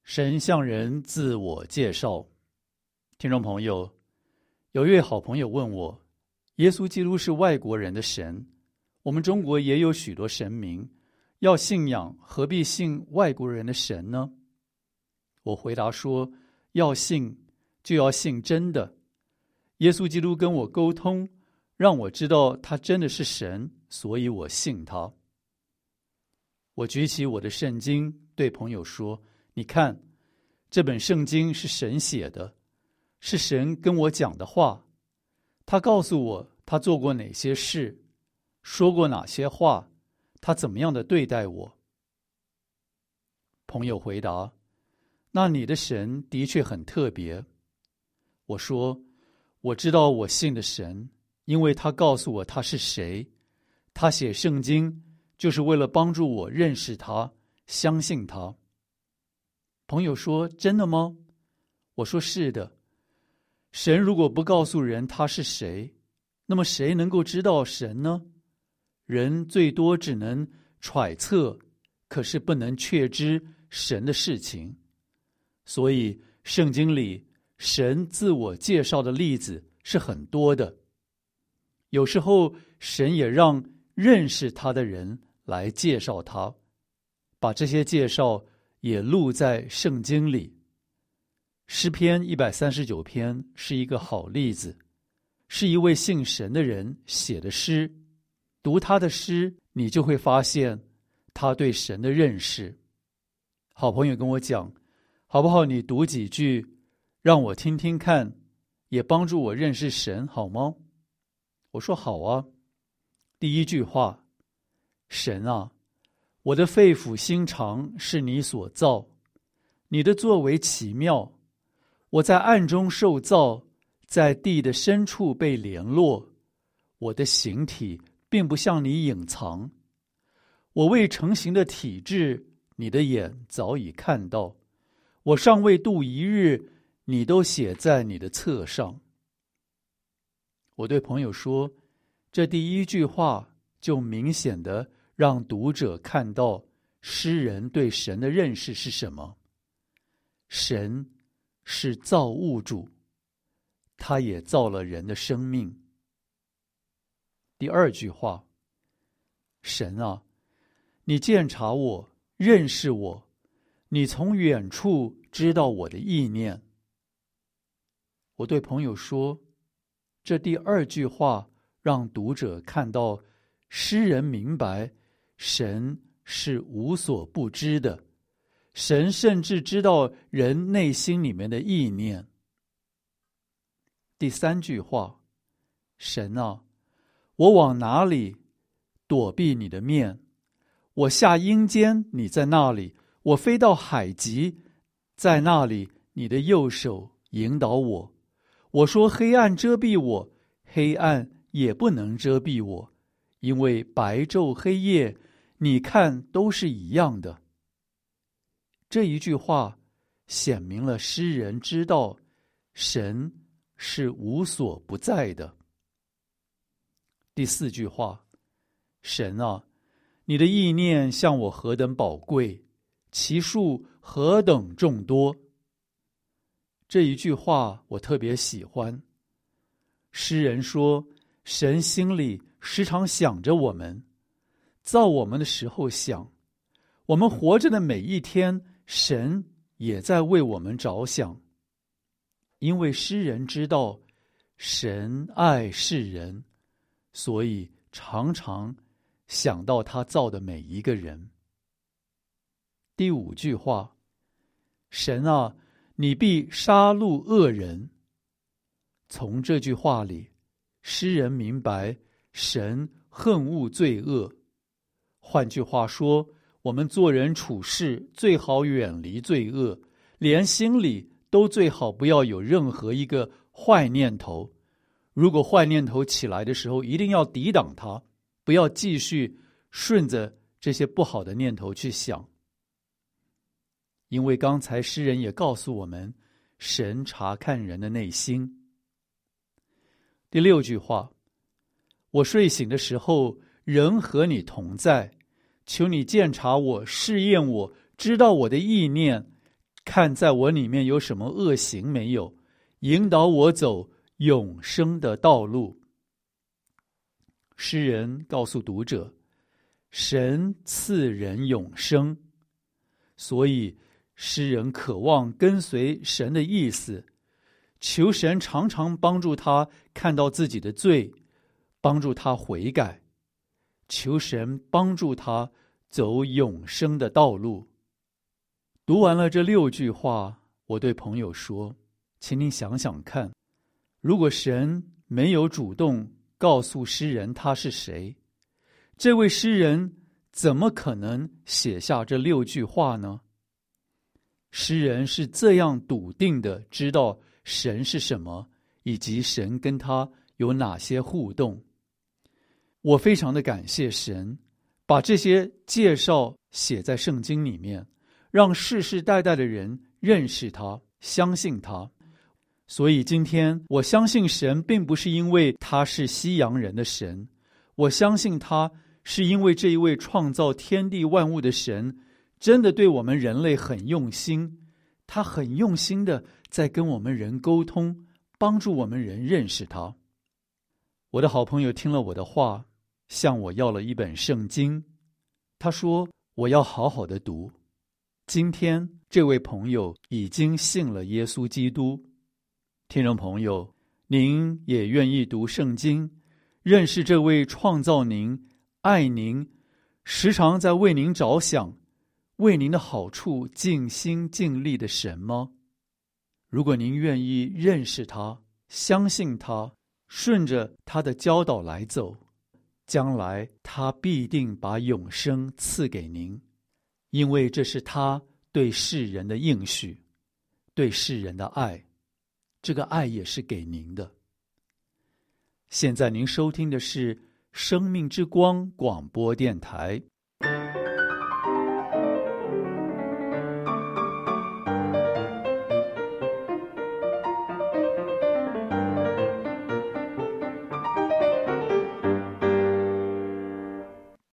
神向人自我介绍。听众朋友，有一位好朋友问我，耶稣基督是外国人的神，我们中国也有许多神明，要信仰何必信外国人的神呢？我回答说，要信就要信真的。耶稣基督跟我沟通，让我知道他真的是神，所以我信他。我举起我的圣经对朋友说，你看，这本圣经是神写的，是神跟我讲的话。他告诉我他做过哪些事，说过哪些话，他怎么样的对待我。朋友回答，那你的神的确很特别。我说，我知道我信的神，因为他告诉我他是谁。他写圣经就是为了帮助我认识他，相信他。朋友说，真的吗？我说，是的。神如果不告诉人他是谁，那么谁能够知道神呢？人最多只能揣测，可是不能确知神的事情。所以圣经里神自我介绍的例子是很多的。有时候神也让认识他的人来介绍他，把这些介绍也录在圣经里。诗篇139篇是一个好例子，是一位信神的人写的诗。读他的诗，你就会发现他对神的认识。好朋友跟我讲，好不好？你读几句，让我听听看，也帮助我认识神，好吗？我说好啊。第一句话，神啊，我的肺腑心肠是你所造，你的作为奇妙。我在暗中受造，在地的深处被联络。我的形体并不向你隐藏，我未成形的体质，你的眼早已看到。我尚未度一日，你都写在你的册上。我对朋友说，这第一句话就明显的让读者看到诗人对神的认识是什么。神是造物主，他也造了人的生命。第二句话，神啊，你鉴察我，认识我，你从远处知道我的意念。我对朋友说，这第二句话让读者看到诗人明白神是无所不知的，神甚至知道人内心里面的意念。第三句话，神啊，我往哪里躲避你的面？我下阴间，你在那里；我飞到海极，在那里你的右手引导我。我说黑暗遮蔽我，黑暗也不能遮蔽我，因为白昼黑夜，你看都是一样的。这一句话显明了诗人知道神是无所不在的。第四句话，神啊，你的意念向我何等宝贵，其数何等众多。这一句话我特别喜欢。诗人说，神心里时常想着我们，造我们的时候想，我们活着的每一天，神也在为我们着想。因为诗人知道神爱世人，所以常常想到他造的每一个人。第五句话，神啊，你必杀戮恶人。从这句话里，诗人明白神恨恶罪恶。换句话说，我们做人处事最好远离罪恶，连心里都最好不要有任何一个坏念头。如果坏念头起来的时候，一定要抵挡它，不要继续顺着这些不好的念头去想。因为刚才诗人也告诉我们，神查看人的内心。第六句话，我睡醒的时候，人和你同在，求你鉴察我，试验我，知道我的意念， 看在我里面有什么恶行没有，引导我走永生的道路。诗人告诉读者，神赐人永生，所以诗人渴望跟随神的意思，求神常常帮助他看到自己的罪，帮助他悔改，求神帮助他走永生的道路。读完了这6句话，我对朋友说，请你想想看，如果神没有主动告诉诗人他是谁，这位诗人怎么可能写下这6句话呢？诗人是这样笃定的知道神是什么，以及神跟他有哪些互动。我非常的感谢神，把这些介绍写在圣经里面，让世世代代的人认识他，相信他。所以今天我相信神并不是因为他是西洋人的神，我相信他是因为这一位创造天地万物的神真的对我们人类很用心，他很用心的在跟我们人沟通，帮助我们人认识他。我的好朋友听了我的话，向我要了一本圣经，他说我要好好的读。今天这位朋友已经信了耶稣基督。听众朋友，您也愿意读圣经，认识这位创造您、爱您，时常在为您着想，为您的好处尽心尽力的神吗？如果您愿意认识他，相信他，顺着他的教导来走，将来他必定把永生赐给您，因为这是他对世人的应许，对世人的爱，这个爱也是给您的。现在您收听的是生命之光广播电台，